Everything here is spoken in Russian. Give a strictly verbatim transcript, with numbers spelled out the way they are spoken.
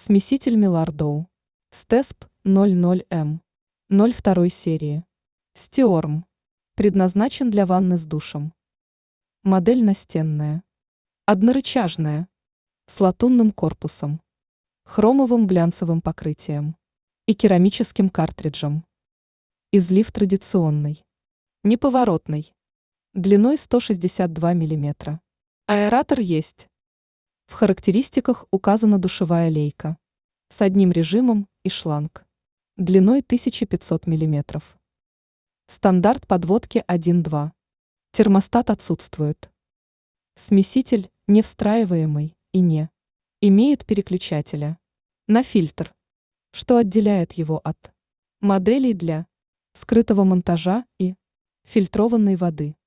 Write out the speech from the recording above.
Смеситель Милардоу. Стесп ноль ноль эм. ноль второй серии. Стиорм. Предназначен для ванны с душем. Модель настенная. Однорычажная. С латунным корпусом. Хромовым глянцевым покрытием. И керамическим картриджем. Излив традиционный. Неповоротный. Длиной сто шестьдесят два миллиметра. Аэратор есть. В характеристиках указана душевая лейка с одним режимом и шланг длиной тысяча пятьсот миллиметров. Стандарт подводки один-два. Термостат отсутствует. Смеситель не встраиваемый и не имеет переключателя на фильтр, что отделяет его от моделей для скрытого монтажа и фильтрованной воды.